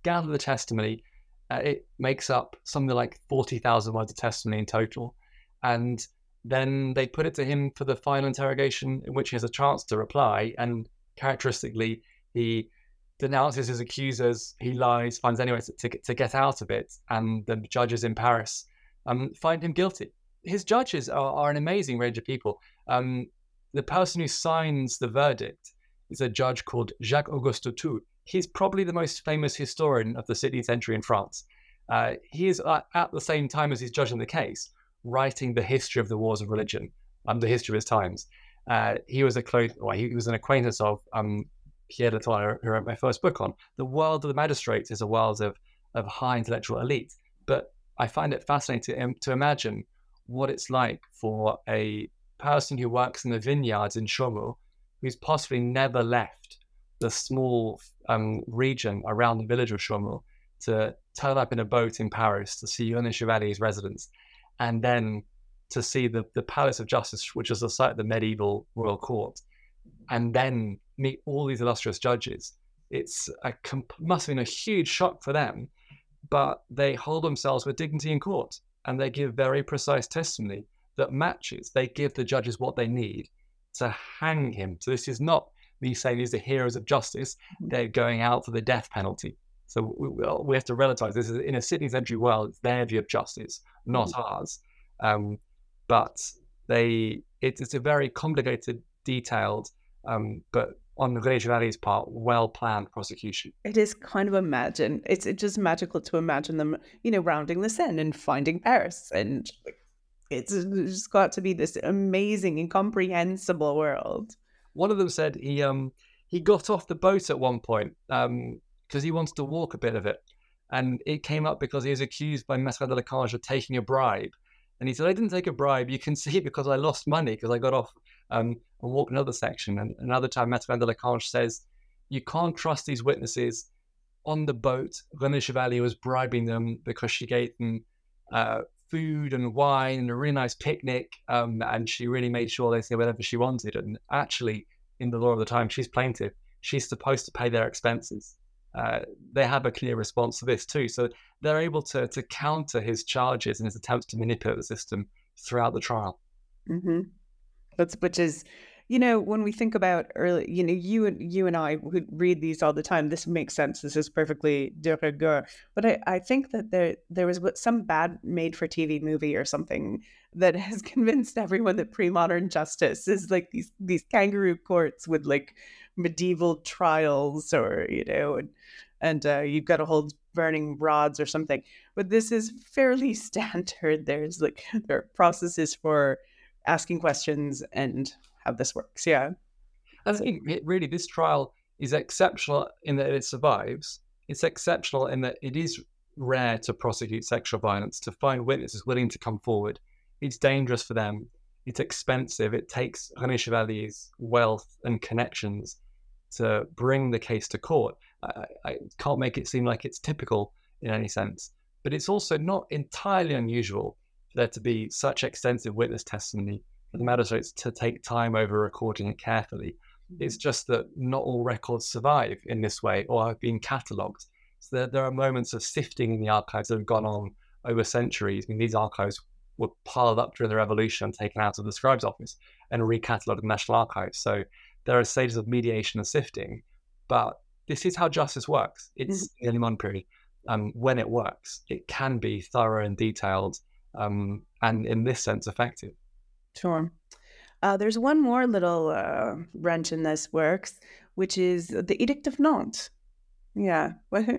gather the testimony. Uh, it makes up something like forty thousand words of testimony in total. And then they put it to him for the final interrogation, in which he has a chance to reply. And characteristically, he denounces his accusers, he lies, finds any way to, to, to get out of it. And the judges in Paris um, find him guilty. His judges are, are an amazing range of people. Um, the person who signs the verdict is a judge called Jacques-Auguste Tautou. He's probably the most famous historian of the sixteenth century in France. Uh, he is, uh, at the same time as he's judging the case, writing the history of the wars of religion, um, the history of his times. Uh, he was a close, well, he was an acquaintance of um, Pierre Latour, who wrote my first book on. The world of the magistrates is a world of, of high intellectual elite. But I find it fascinating to, to imagine what it's like for a person who works in the vineyards in Chaumont, who's possibly never left the small um, region around the village of Chaumont, to turn up in a boat in Paris to see René Chevalier's residence, and then to see the, the Palace of Justice, which is the site of the medieval royal court, and then meet all these illustrious judges. It's a comp- must have been a huge shock for them, but they hold themselves with dignity in court, and they give very precise testimony that matches. They give the judges what they need to hang him. So this is not me saying these are heroes of justice. They're going out for the death penalty. So we, we have to relativize this. Is in a sixteenth century world, it's their view of justice, not mm-hmm. ours. Um, but they, it, it's a very complicated, detailed, um, but on René Chevalier's part, well-planned prosecution. It is kind of imagine. It's, it's just magical to imagine them, you know, rounding the Seine and finding Paris. And it's just got to be this amazing, incomprehensible world. One of them said he um he got off the boat at one point um because he wanted to walk a bit of it. And it came up because he was accused by Maître de Lecange of taking a bribe. And he said, I didn't take a bribe. You can see because I lost money because I got off um, and walked another section. And another time, Maître de Lecange says, you can't trust these witnesses. On the boat, René Chevalier was bribing them because she gave them uh, food and wine and a really nice picnic. Um, and she really made sure they said whatever she wanted. And actually, in the law of the time, she's plaintiff. She's supposed to pay their expenses. Uh, they have a clear response to this too. So they're able to to counter his charges and his attempts to manipulate the system throughout the trial. Mm-hmm. That's, which is, you know, when we think about early, you know, you and you and I would read these all the time. This makes sense. This is perfectly de rigueur. But I, I think that there there was some bad made-for-T V movie or something that has convinced everyone that pre-modern justice is like these these kangaroo courts with like medieval trials, or you know, and and uh, you've got to hold burning rods or something. But this is fairly standard. There's like there are processes for asking questions and how this works. Yeah, I think it, really this trial is exceptional in that it survives. It's exceptional in that it is rare to prosecute sexual violence, to find witnesses willing to come forward. It's dangerous for them. It's expensive. It takes René Chevalier's wealth and connections to bring the case to court. I, I can't make it seem like it's typical in any sense, but it's also not entirely unusual for there to be such extensive witness testimony for the magistrates to take time over recording it carefully. It's just that not all records survive in this way or have been catalogued. So there, there are moments of sifting in the archives that have gone on over centuries. I mean, these archives were piled up during the revolution and taken out of the scribe's office and recatalogued in the National Archives. So there are stages of mediation and sifting, but this is how justice works. It's mm-hmm. the early modern period. Um, when it works, it can be thorough and detailed, um, and in this sense, effective. Sure. Uh, there's one more little uh, wrench in this works, which is the Edict of Nantes. Yeah.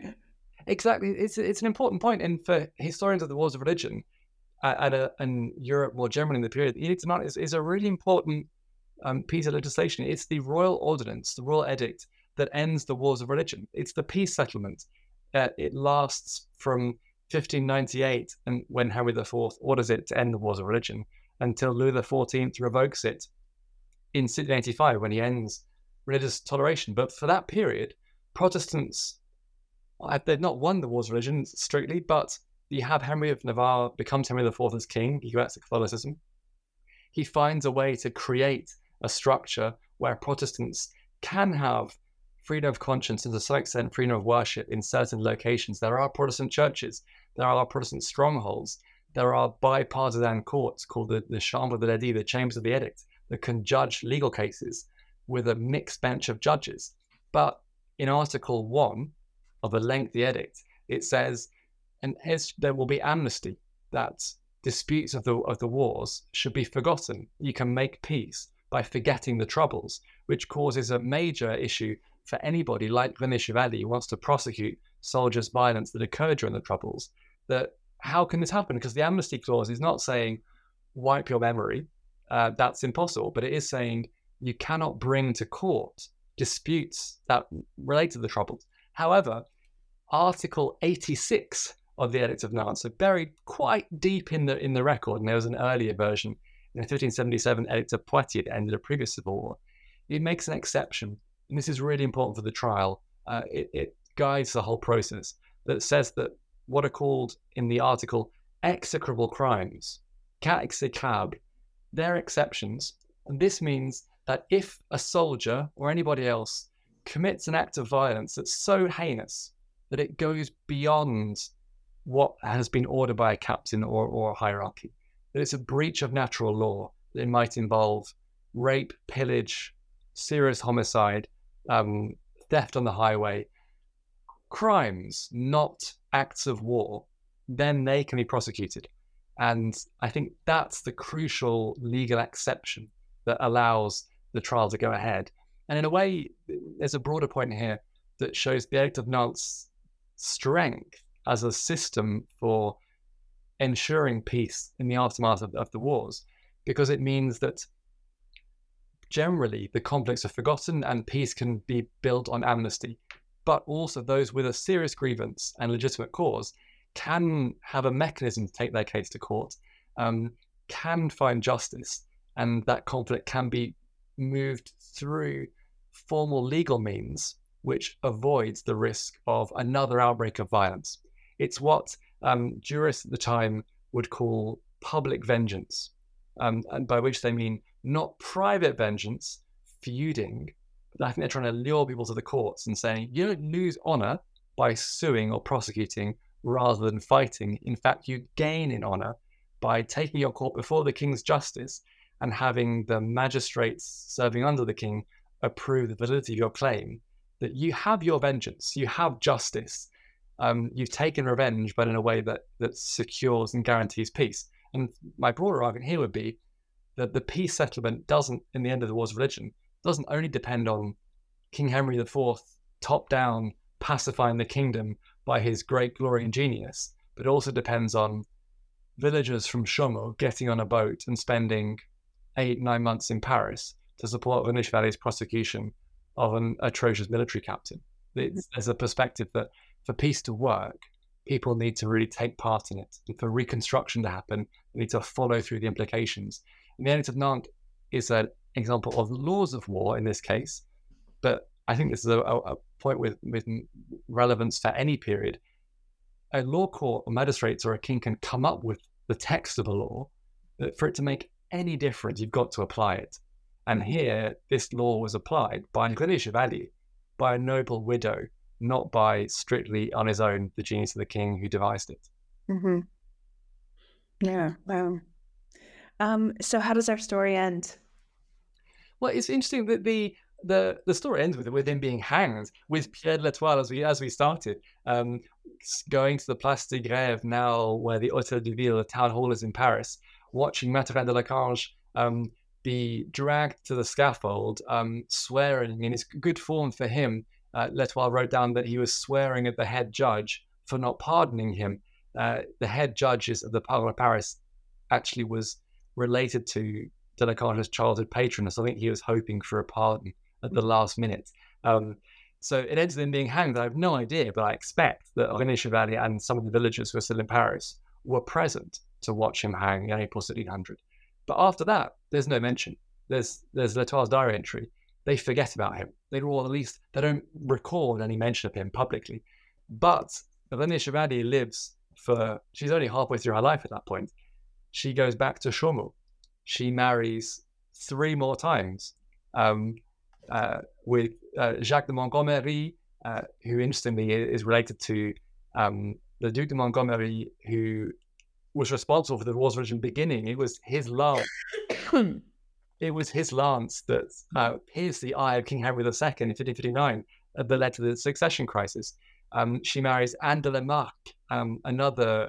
Exactly. It's it's an important point, and for historians of the wars of religion, uh, and, uh, and Europe more generally in the period, the Edict of Nantes is, is a really important um, piece of legislation. It's the royal ordinance, the royal edict that ends the wars of religion. It's the peace settlement. Uh, it lasts from fifteen ninety-eight, and when Henry the Fourth orders it to end the wars of religion, until Louis the Fourteenth revokes it in sixteen eighty-five when he ends religious toleration. But for that period, Protestants, they've not won the wars of religion strictly, but you have Henry of Navarre becomes Henry the Fourth as king. He converts to Catholicism. He finds a way to create a structure where Protestants can have freedom of conscience and to some extent freedom of worship in certain locations. There are Protestant churches, there are Protestant strongholds, there are bipartisan courts called the, the Chambre de l'Edit, the Chambers of the Edict, that can judge legal cases with a mixed bench of judges. But in Article one of the lengthy edict, it says, and as there will be amnesty, that disputes of the of the wars should be forgotten. You can make peace by forgetting the troubles, which causes a major issue for anybody like René Chevalier who wants to prosecute soldiers' violence that occurred during the troubles. That how can this happen? Because the amnesty clause is not saying wipe your memory. Uh, that's impossible. But it is saying you cannot bring to court disputes that relate to the troubles. However, Article eighty-six of the Edict of Nantes, so buried quite deep in the in the record, and there was an earlier version in the fifteen seventy-seven Edict of Poitiers that ended a previous civil war. It makes an exception, and this is really important for the trial. Uh, it, it guides the whole process, that says that what are called in the article execrable crimes, cas exécrables, they're exceptions, and this means that if a soldier or anybody else commits an act of violence that's so heinous that it goes beyond what has been ordered by a captain or, or a hierarchy, that it's a breach of natural law, that it might involve rape, pillage, serious homicide, um, theft on the highway, crimes, not acts of war, then they can be prosecuted. And I think that's the crucial legal exception that allows the trial to go ahead. And in a way, there's a broader point here that shows the Edict of Nantes' strength as a system for ensuring peace in the aftermath of, of the wars, because it means that generally the conflicts are forgotten and peace can be built on amnesty, but also those with a serious grievance and legitimate cause can have a mechanism to take their case to court, um, can find justice, and that conflict can be moved through formal legal means, which avoids the risk of another outbreak of violence. It's what um, jurists at the time would call public vengeance, um, and by which they mean not private vengeance, feuding, but I think they're trying to lure people to the courts and saying, you don't lose honor by suing or prosecuting rather than fighting. In fact, you gain in honor by taking your court before the king's justice and having the magistrates serving under the king approve the validity of your claim, that you have your vengeance, you have justice, um, you've taken revenge, but in a way that, that secures and guarantees peace. And my broader argument here would be that the peace settlement doesn't, in the end of the Wars of Religion, doesn't only depend on King Henry the Fourth top-down pacifying the kingdom by his great glory and genius, but also depends on villagers from Chaumont getting on a boat and spending eight, nine months in Paris to support René Chevalier's prosecution of an atrocious military captain. It's, there's a perspective that for peace to work, people need to really take part in it. And for reconstruction to happen, they need to follow through the implications. And the Edict of Nantes is an example of laws of war in this case, but I think this is a, a point with, with relevance for any period. A law court or magistrates or a king can come up with the text of a law, but for it to make any difference, you've got to apply it. And here, this law was applied by René Chevalier, by a noble widow, not by strictly on his own, the genius of the king who devised it. Mm-hmm. Yeah, wow. Um, so how does our story end? Well, it's interesting that the the the story ends with with him being hanged, with Pierre de l'Etoile as we as we started, um, going to the Place de Grève now, where the Hôtel de Ville, the town hall, is in Paris, watching Mathurin de Laclanche um, be dragged to the scaffold, um, swearing, and it's good form for him. Uh, L'Etoile wrote down that he was swearing at the head judge for not pardoning him. Uh, the head judges of the Parlement of Paris actually was related to de Laclanche's childhood patron, so I think he was hoping for a pardon at the last minute. Um, so it ends with him being hanged. I have no idea, but I expect that René Chevalier and some of the villagers who are still in Paris were present to watch him hang in April sixteen hundred. But after that, there's no mention. There's there's L'Etoile's diary entry. They forget about him. They or at least they don't record any mention of him publicly. But René Chevalier lives for, she's only halfway through her life at that point. She goes back to Chaumont. She marries three more times. Um, uh, with uh, Jacques de Montgomery, uh, who interestingly is related to um, the Duke de Montgomery, who was responsible for the Wars of Religion beginning. It was his lance. It was his lance that uh, pierced the eye of King Henry the Second in fifteen fifty-nine uh, that led to the succession crisis. Um, she marries Anne de la Marck, um, another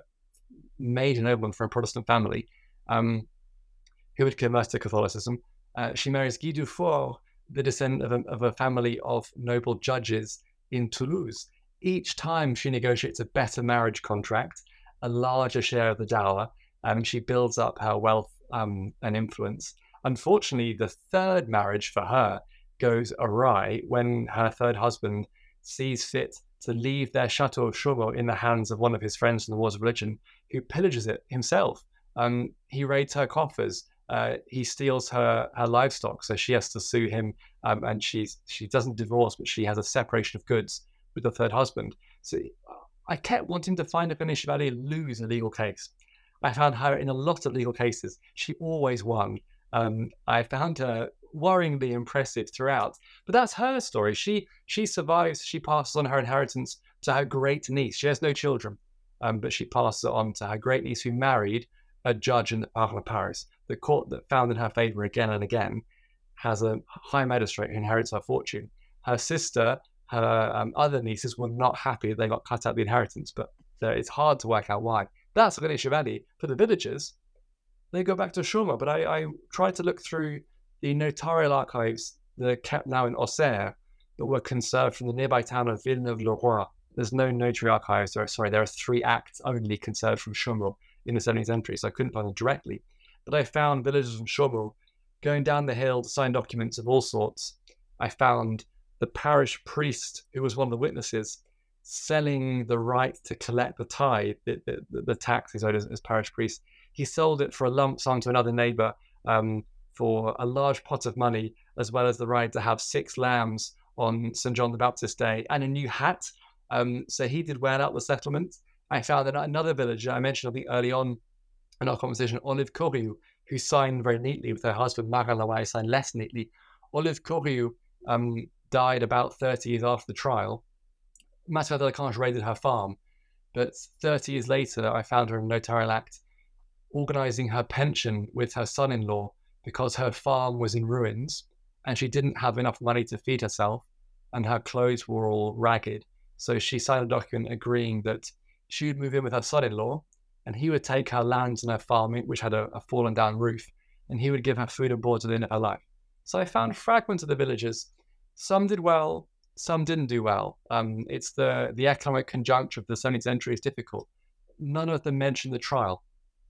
major nobleman from a Protestant family, um, who had converted to Catholicism. Uh, she marries Guy Dufort, the descendant of a, of a family of noble judges in Toulouse. Each time she negotiates a better marriage contract, a larger share of the dower, and um, she builds up her wealth um, and influence. Unfortunately, the third marriage for her goes awry when her third husband sees fit to leave their Chateau of Chaumont in the hands of one of his friends in the Wars of Religion, who pillages it himself. Um, he raids her coffers. Uh, he steals her, her livestock, so she has to sue him, um, and she's, she doesn't divorce, but she has a separation of goods with the third husband. So I kept wanting to find René Chevalier lose a legal case. I found her in a lot of legal cases. She always won. Um, I found her worryingly impressive throughout. But that's her story. She she survives. She passes on her inheritance to her great niece. She has no children, um, but she passes it on to her great niece, who married a judge in the Parlement of Paris. The court that found in her favor again and again has a high magistrate who inherits her fortune. Her sister, her um, other nieces were not happy they got cut out the inheritance, but uh, it's hard to work out why. That's René Chevalier. For the villagers, they go back to Chaumont, but I, I tried to look through the notarial archives that are kept now in Auxerre that were conserved from the nearby town of Villeneuve-le-Roi. There's no notary archives. There are, sorry, there are three acts only conserved from Chaumont in the seventeenth century, so I couldn't find them directly. But I found villagers from Chaumont going down the hill to sign documents of all sorts. I found the parish priest, who was one of the witnesses, selling the right to collect the tithe, the, the, the tax he's owed as, as parish priest. He sold it for a lump sum to another neighbour um, for a large pot of money, as well as the right to have six lambs on Saint John the Baptist Day and a new hat. Um, so he did well out the settlement. I found that another villager, I mentioned I think early on in our conversation, Olive Coriou, who signed very neatly with her husband, Marin Laway, signed less neatly. Olive Coriou um, died about thirty years after the trial. Mathieu de Lacange raided her farm, but thirty years later, I found her in a notarial act organising her pension with her son-in-law because her farm was in ruins and she didn't have enough money to feed herself and her clothes were all ragged. So she signed a document agreeing that she would move in with her son-in-law and he would take her lands and her farm, which had a, a fallen down roof, and he would give her food and board to the end of her life. So I found fragments of the villages. Some did well, some didn't do well. Um, it's the, the economic conjuncture of the seventeenth century is difficult. None of them mentioned the trial,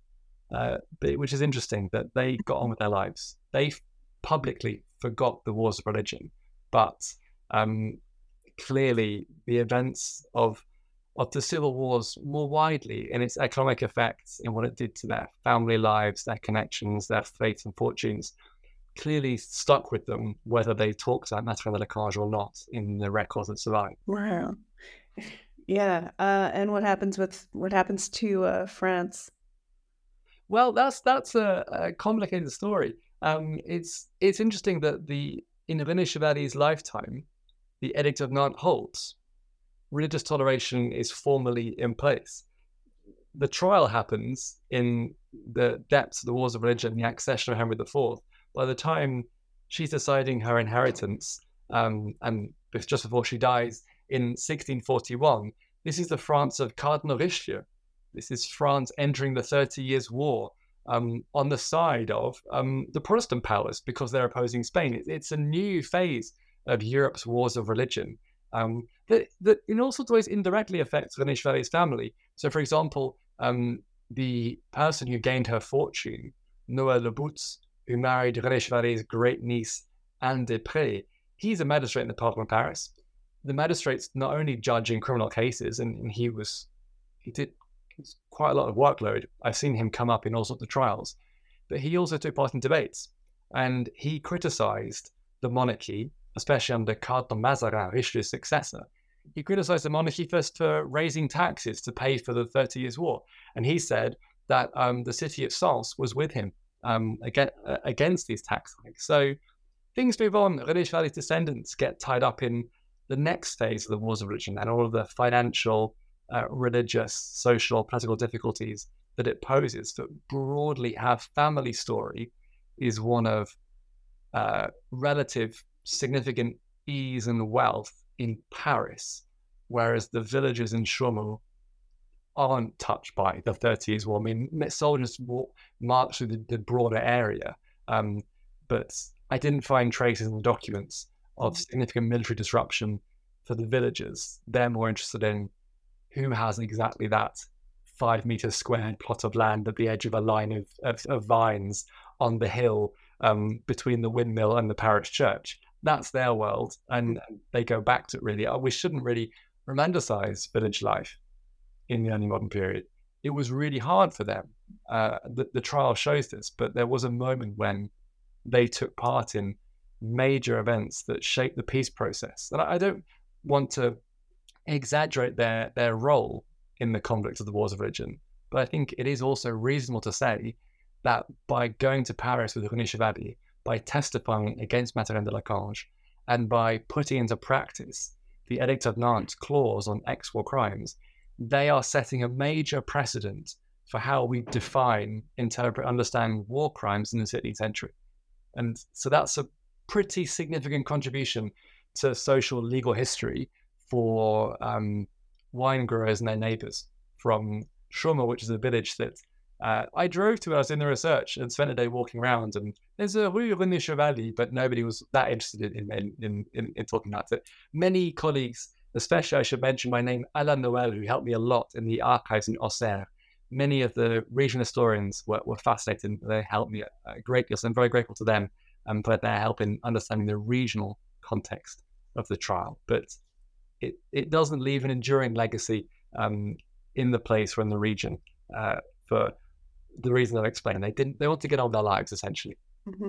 uh, but, which is interesting that they got on with their lives. They f- publicly forgot the wars of religion, but um, clearly the events of of the civil wars more widely in its economic effects, in what it did to their family lives, their connections, their fates and fortunes, clearly stuck with them, whether they talked about Mathieu de Lacange or not in the records that survive. Wow. Yeah. Uh, and what happens with what happens to uh, France? Well, that's that's a, a complicated story. Um, it's it's interesting that the in René Chevalier's lifetime, the Edict of Nantes holds. Religious toleration is formally in place. The trial happens in the depths of the wars of religion, the accession of Henry the Fourth. By the time she's deciding her inheritance, um, and just before she dies in sixteen forty-one, this is the France of Cardinal Richelieu. This is France entering the Thirty Years' War um, on the side of um, the Protestant powers because they're opposing Spain. It, it's a new phase of Europe's wars of religion. Um, that, that in all sorts of ways indirectly affects René Chevalier's family. So, for example, um, the person who gained her fortune, Noël Le Bouts, who married René Chevalier's great niece, Anne Després, he's a magistrate in the Parlement of Paris. The magistrate's not only judging criminal cases, and, and he was, he did quite a lot of workload. I've seen him come up in all sorts of trials, but he also took part in debates, and he criticized the monarchy, especially under Cardinal Mazarin, Richelieu's successor. He criticized the monarchy first for raising taxes to pay for the Thirty Years' War. And he said that um, the city of Sens was with him um, against, uh, against these tax hikes. So things move on. Ghaneshwali's descendants get tied up in the next phase of the Wars of Religion and all of the financial, uh, religious, social, political difficulties that it poses. But broadly, our family story is one of uh, relative significant ease and wealth in Paris, whereas the villages in Chomo aren't touched by the Thirty Years' War. I mean, soldiers walk, march through the, the broader area, um, but I didn't find traces in the documents of significant military disruption for the villagers. They're more interested in who has exactly that five meters squared plot of land at the edge of a line of, of, of vines on the hill um, between the windmill and the parish church. That's their world, and they go back to it, really. We shouldn't really romanticize village life in the early modern period. It was really hard for them. Uh, the, the trial shows this, but there was a moment when they took part in major events that shaped the peace process. And I, I don't want to exaggerate their, their role in the conflict of the Wars of Religion, but I think it is also reasonable to say that by going to Paris with Ghaneshwali, by testifying against Mathurin de Laclange, and by putting into practice the Edict of Nantes clause on ex-war crimes, they are setting a major precedent for how we define, interpret, understand war crimes in the sixteenth century. And so that's a pretty significant contribution to social legal history for um, wine growers and their neighbors from Chomo, which is a village that uh, I drove to when I was in the research and spent a day walking around. And there's a Rue Ghaneshwali, but nobody was that interested in in, in, in talking about it. Many colleagues, especially I should mention my name, Alain Noël, who helped me a lot in the archives in Auxerre. Many of the regional historians were, were fascinated. They helped me a great deal, so I'm very grateful to them um, for their help in understanding the regional context of the trial. But it, it doesn't leave an enduring legacy um, in the place or in the region uh, for the reason I've explained. They didn't. They want to get on with their lives, essentially. Mm-hmm.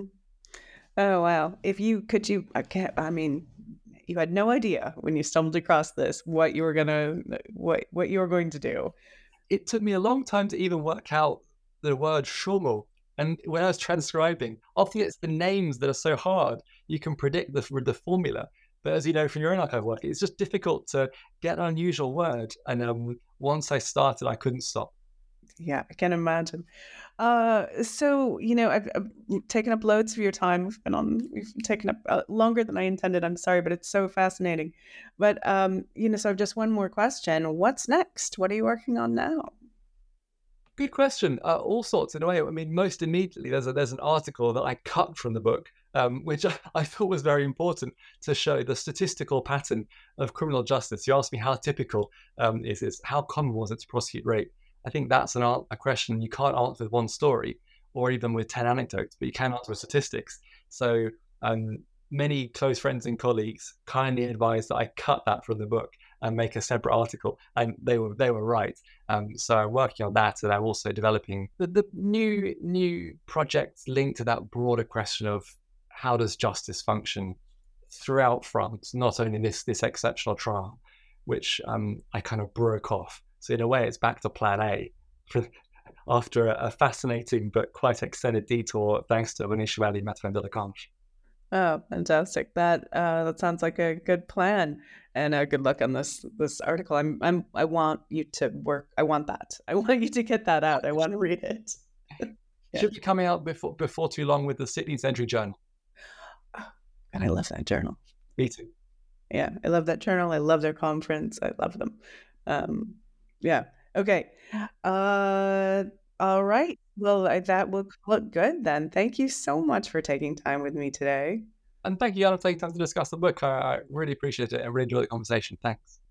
Oh, wow. If you, could you, I can't, I mean, you had no idea when you stumbled across this, what you were going to, what, what you were going to do. It took me a long time to even work out the word Chomo. And when I was transcribing, often it's the names that are so hard, you can predict the, the formula. But as you know from your own archive work, it's just difficult to get an unusual word. And um, once I started, I couldn't stop. Yeah, I can imagine. Uh, so, you know, I've, I've taken up loads of your time. We've been on, we've taken up uh, longer than I intended. I'm sorry, but it's so fascinating. But, um, you know, so I've just one more question. What's next? What are you working on now? Good question. Uh, all sorts in a way. I mean, most immediately, there's a, there's an article that I cut from the book, um, which I, I thought was very important to show the statistical pattern of criminal justice. You asked me how typical um, is this? How common was it to prosecute rape? I think that's an, a question you can't answer with one story or even with ten anecdotes, but you can answer with statistics. So um, many close friends and colleagues kindly advised that I cut that from the book and make a separate article, and they were they were right. Um, so I'm working on that, and I'm also developing the, the new new projects linked to that broader question of how does justice function throughout France, not only this this exceptional trial, which um, I kind of broke off. So in a way, it's back to plan A for, after a, a fascinating but quite extended detour, thanks to Ghaneshwali and Mathurin de Laclange. Oh, fantastic! That uh, that sounds like a good plan, and uh, good luck on this this article. I'm I'm I want you to work. I want that. I want you to get that out. I want to read it. Yeah. Should be coming out before before too long with the sixteenth Century Journal. Oh, and I love that journal. Me too. Yeah, I love that journal. I love their conference. I love them. Um, yeah. Okay. Uh, all right. Well, I, that will look good then. Thank you so much for taking time with me today. And thank you, Yana, for taking time to discuss the book. I, I really appreciate it. I really enjoyed the conversation. Thanks.